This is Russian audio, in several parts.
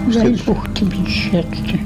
Дай Бог тебе счастья.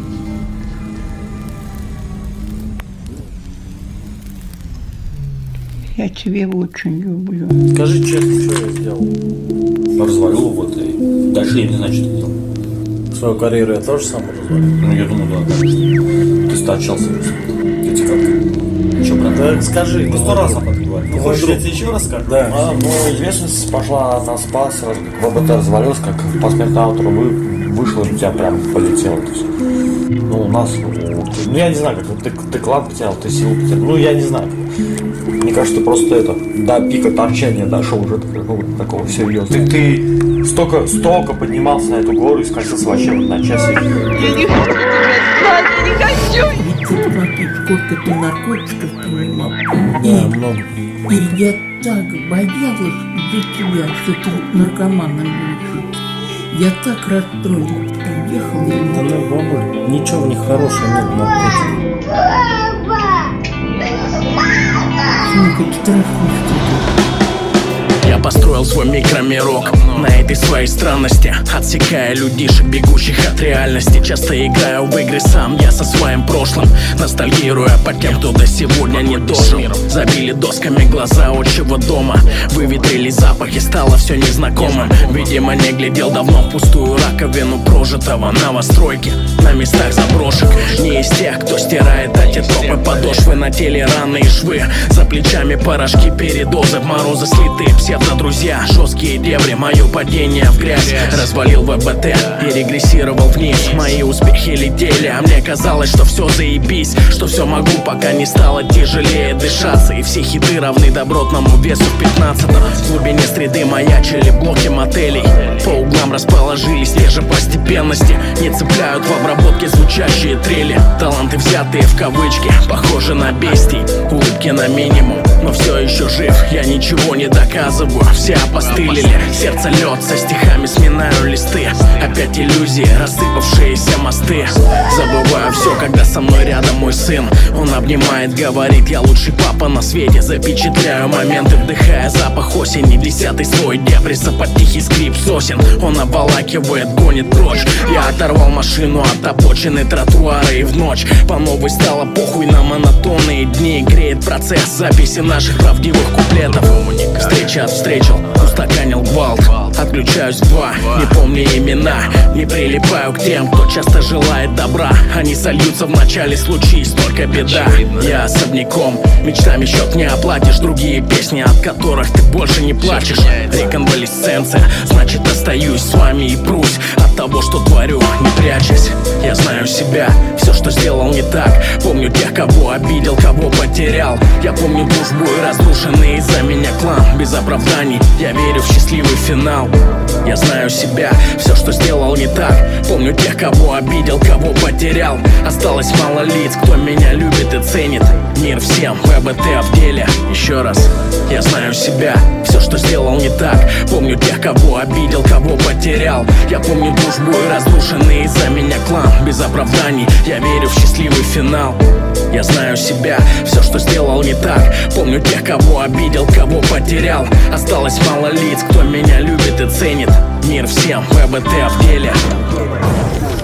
Я тебя очень люблю. Скажи честно, что я сделал? Развалил вот и дальше я не знаю, что ты делал. Свою карьеру я тоже сам развалил. Ну, я думаю, да, конечно. Ты стачался просто. Ты как? Че, брат? Да скажи. Ты 100 раз об этом говорил. Ты хочешь, я тебе еще раз скажу? Да. Ну, известность пошла на спас, сразу как ВБТ развалился, как в посмертное утро вышел, и у тебя прям полетело. То есть, ну, у нас, ну, я не знаю, как ты клан потерял, ты силу потерял, ну, я не знаю. Мне кажется, ты просто это, до пика торчания дошел уже, ну, такого серьезного. Ты столько поднимался на эту гору и скатился вообще в одночасье. Я не хочу тебя знать, я не хочу! Ведь ты платишь, сколько ты наркотиков принимал. Да, много. И я так боялась за тебя, что ты наркоманом будешь. Я так расстроилась, приехала и... Да ну, баба, ничего в них хорошего нет, наркотиков. Слушай, страшно, что ты. Я построил свой микромирок на этой своей странности, отсекая людишек, бегущих от реальности. Часто играю в игры сам я со своим прошлым, ностальгируя по тем, кто до сегодня не дожил. Забили досками глаза отчего дома, выветрили запахи, стало все незнакомым. Видимо, не глядел давно в пустую раковину прожитого новостройки на местах заброшек. Не из тех, кто стирает эти тропы подошвы, на теле раны и швы, за плечами порошки, передозы, в морозы слитые псевдо-друзья, жесткие дебри, мое падение в грязь. Развалил ВБТ и регрессировал вниз. Мои успехи летели, а мне казалось, что все заебись, что все могу, пока не стало тяжелее дышаться. И все хиты равны добротному весу в 15-м. В глубине среды маячили блоки мотелей, по углам расположились те же постепенности. Не цепляют в обработке звучащие трели, таланты взятые в кавычки, похожи на бестий. Улыбки на минимум, но все еще жив, я ничего не доказываю. Все опостылили, сердце лед, со стихами сминаю листы. Опять иллюзии, рассыпавшиеся мосты. Забываю все, когда со мной рядом мой сын. Он обнимает, говорит, я лучший папа на свете. Запечатляю моменты, вдыхая запах осени. 10-й свой депресса под тихий скрип сосен. Он обволакивает, гонит прочь. Я оторвал машину от обочины тротуара, и в ночь по новой стало похуй на монотонные дни. Греет процесс записи наших правдивых куплетов. Встреча встречал, устаканил гвалт. Отключаюсь в 2, не помню имена. Не прилипаю к тем, кто часто желает добра. Они сольются в начале, случись только беда. Я особняком, мечтами счет не оплатишь. Другие песни, от которых ты больше не плачешь. Реконвалесценция, значит остаюсь с вами и прусь от того, что творю, не прячась. Я знаю себя, все, что сделал не так. Помню тех, кого обидел, кого потерял. Я помню дружбу и разрушенный из-за меня клан. Без оправданий, я верю в счастливый финал. Я знаю себя, все, что сделал не так. Помню тех, кого обидел, кого потерял. Осталось мало лиц, кто меня любит и ценит. Мир всем, ВБТ в деле. Еще раз, я знаю себя, все, что сделал не так. Помню тех, кого обидел, кого потерял. Я помню дружбу и разрушенный из-за меня клан. Без оправданий, я верю в счастливый финал. Я знаю себя, все, что сделал не так. Помню тех, кого обидел, кого потерял. Осталось мало лиц, кто меня любит и ценит. Мир всем, ВБТ в деле.